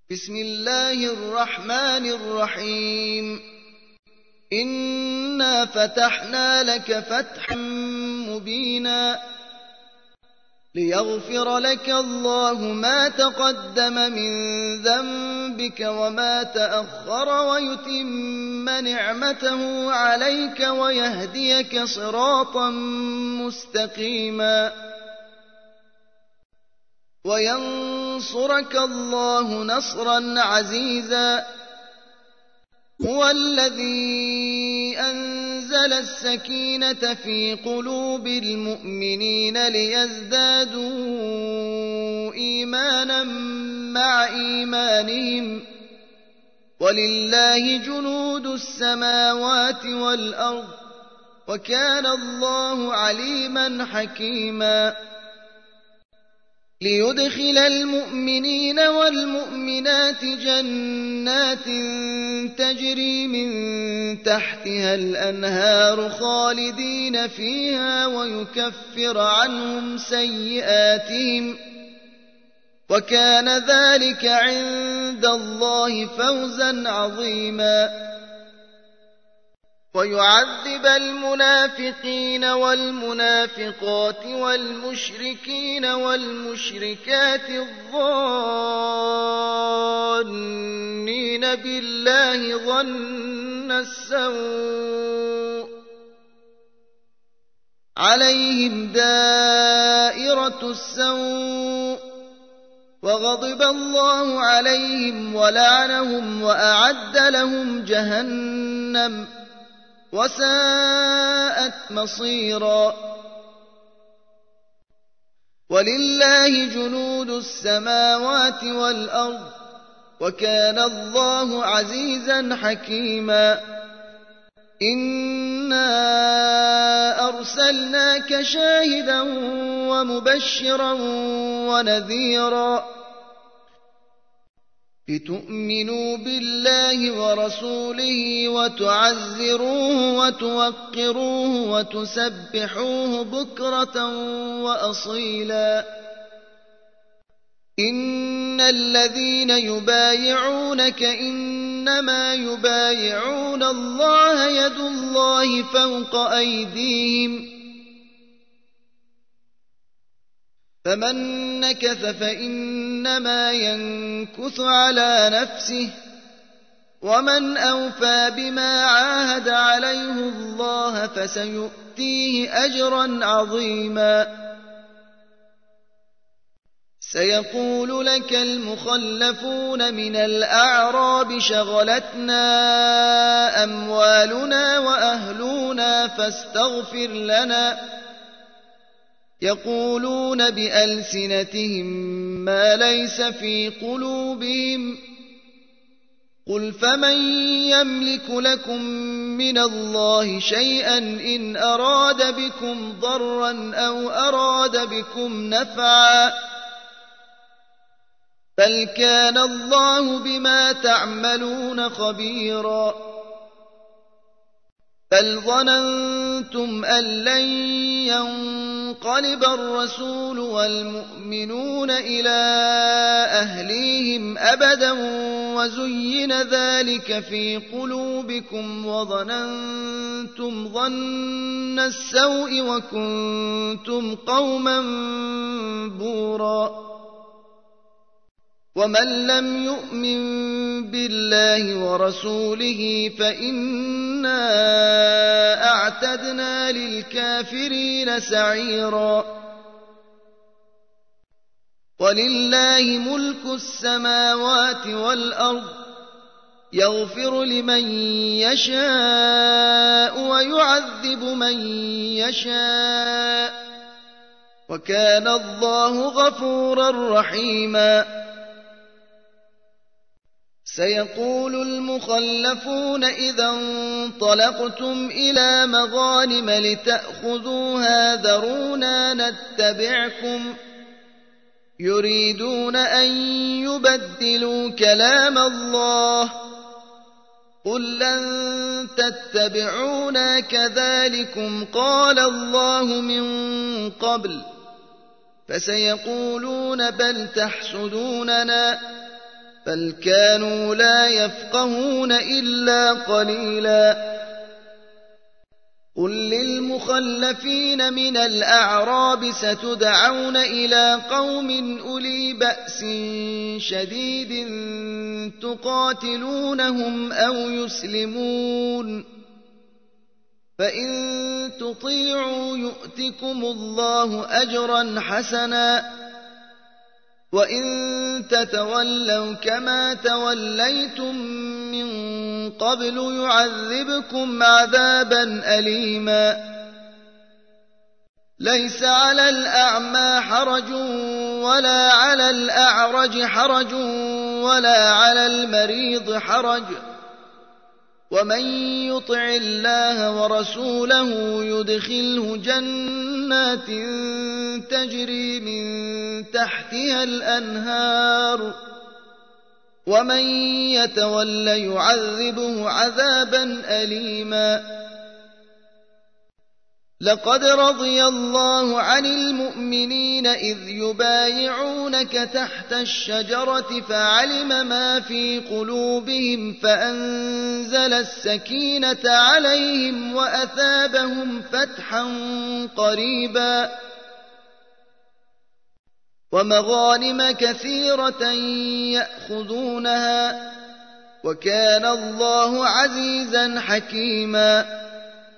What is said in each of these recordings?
بسم الله الرحمن الرحيم إنا فتحنا لك فتحا مبينا ليغفر لك الله ما تقدم من ذنبك وما تأخر ويتم نعمته عليك ويهديك صراطا مستقيما وينصرك الله نصرا عزيزا هو الذي أنزل السكينة في قلوب المؤمنين ليزدادوا إيمانا مع إيمانهم ولله جنود السماوات والأرض وكان الله عليما حكيما ليدخل المؤمنين والمؤمنات جنات تجري من تحتها الأنهار خالدين فيها ويكفر عنهم سيئاتهم وكان ذلك عند الله فوزا عظيما ويعذب المنافقين والمنافقات والمشركين والمشركات الظانين بالله ظن السوء عليهم دائرة السوء وغضب الله عليهم ولعنهم وأعد لهم جهنم وساءت مصيرا ولله جنود السماوات والأرض وكان الله عزيزا حكيما إنا أرسلناك شاهدا ومبشرا ونذيرا لتؤمنوا بالله ورسوله وتعزروه وتوقروه وتسبحوه بكرة وأصيلا إن الذين يبايعونك إنما يبايعون الله يد الله فوق أيديهم فمن نكث فإنما ينكث على نفسه ومن أوفى بما عاهد عليه الله فسيؤتيه أجرا عظيما سيقول لك المخلفون من الأعراب شغلتنا أموالنا وأهلنا فاستغفر لنا يقولون بألسنتهم ما ليس في قلوبهم قل فمن يملك لكم من الله شيئا إن أراد بكم ضرا أو أراد بكم نفعا بل كان الله بما تعملون خبيرا بل ظننتم أن لن ينقلب الرسول والمؤمنون إلى أهليهم أبدا وزين ذلك في قلوبكم وظننتم ظن السوء وكنتم قوما بورا ومن لم يؤمن بالله ورسوله فإنا أعتدنا للكافرين سعيرا ولله ملك السماوات والأرض يغفر لمن يشاء ويعذب من يشاء وكان الله غفورا رحيما سيقول المخلفون إذا انطلقتم إلى مغانم لتأخذوها ذرونا نتبعكم يريدون أن يبدلوا كلام الله قل لن تتبعونا كذلكم قال الله من قبل فسيقولون بل تحسدوننا بل كانوا لا يفقهون إلا قليلا. قل للمخلفين من الأعراب ستدعون إلى قوم أولي بأس شديد تقاتلونهم أو يسلمون، فإن تطيعوا يؤتكم الله أجرا حسنا، وإن تتولوا كما توليتم من قبل يعذبكم عذابا أليما. ليس على الأعمى حرج ولا على الأعرج حرج ولا على المريض حرج، ومن يطع الله ورسوله يدخله جنات تجري من تحتها الأنهار، ومن يتول يعذبه عذابا أليما. لقد رضي الله عن المؤمنين إذ يبايعونك تحت الشجرة فعلم ما في قلوبهم فأنزل السكينة عليهم وأثابهم فتحا قريبا ومغانم كثيرة يأخذونها، وكان الله عزيزا حكيما.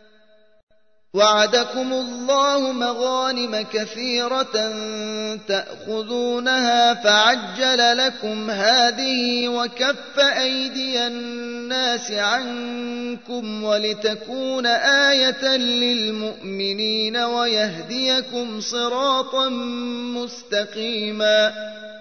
وعدكم الله مغانم كثيرة تأخذونها فعجل لكم هذه وكف أيدي الناس عنكم ولتكون آية للمؤمنين ويهديكم صراطا مستقيما.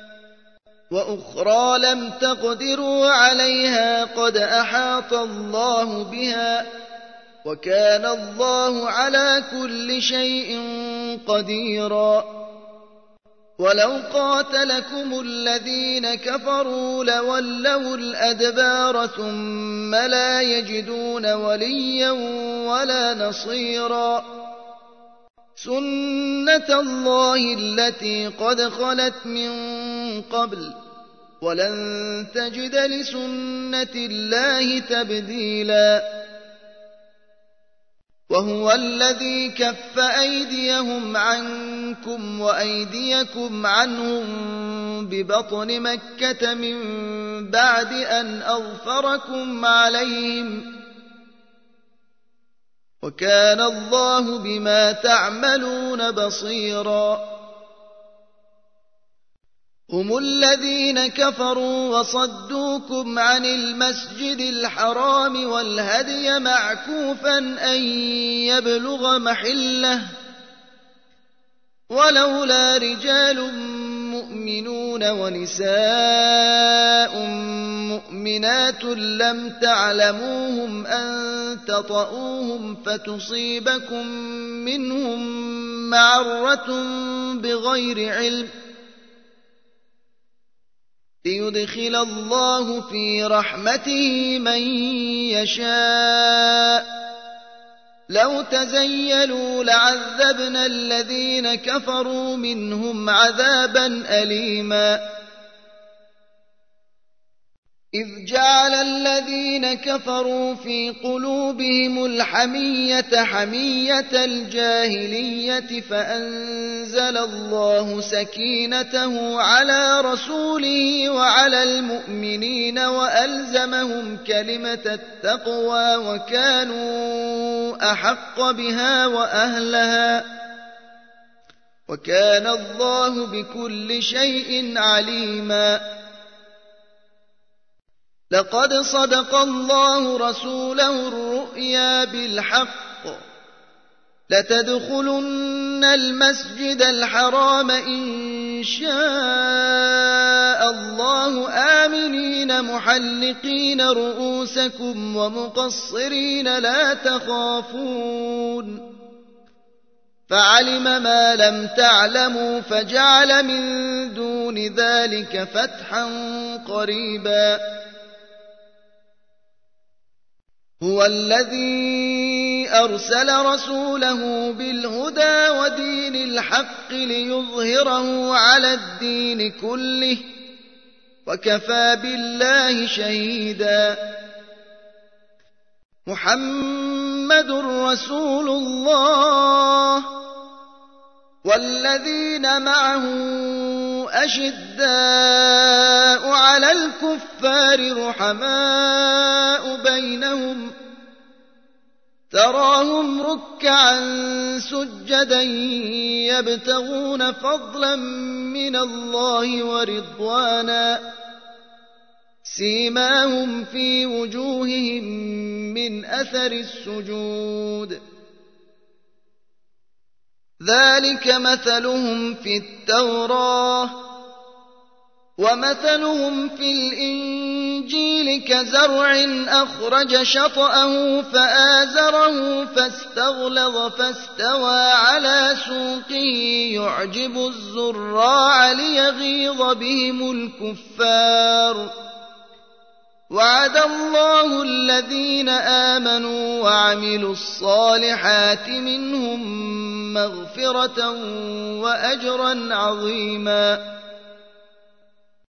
وأخرى لم تقدروا عليها قد أحاط الله بها، وكان الله على كل شيء قديرا. ولو قاتلكم الذين كفروا لولوا الأدبار ثم لا يجدون وليا ولا نصيرا. سنة الله التي قد خلت من قبل، ولن تجد لسنة الله تبديلا. وهو الذي كف أيديهم عنكم وأيديكم عنهم ببطن مكة من بعد أن أظفركم عليهم، وكان الله بما تعملون بصيرا. هم الذين كفروا وصدوكم عن المسجد الحرام والهدي معكوفا أن يبلغ محله، ولولا رجال مؤمنون ونساء مؤمنات لم تعلموهم أن تطؤوهم فتصيبكم منهم معرة بغير علم، ليدخل الله في رحمته من يشاء. لو تزيلوا لعذبنا الذين كفروا منهم عذابا أليما. إذ جعل الذين كفروا في قلوبهم الحمية حمية الجاهلية فأنزل الله سكينته على رسوله وعلى المؤمنين وألزمهم كلمة التقوى وكانوا أحق بها وأهلها، وكان الله بكل شيء عليما. لقد صدق الله رسوله الرؤيا بالحق، لتدخلن المسجد الحرام إن شاء الله آمنين محلقين رؤوسكم ومقصرين لا تخافون، فعلم ما لم تعلموا فجعل من دون ذلك فتحا قريبا. هو الذي أرسل رسوله بالهدى ودين الحق ليظهره على الدين كله وكفى بالله شهيدا. محمد رسول الله والذين معه أشداء على الكفار رحماء بينهم تراهم ركعا سجدا يبتغون فضلا من الله ورضوانا سيماهم في وجوههم من أثر السجود ذلك مثلهم في التوراة ومثلهم في الإنجيل كزرع أخرج شطأه فآزره فاستغلظ فاستوى على سوقه يعجب الزراع ليغيظ بهم الكفار وعد الله الذين آمنوا وعملوا الصالحات منهم مغفرة وأجرا عظيما.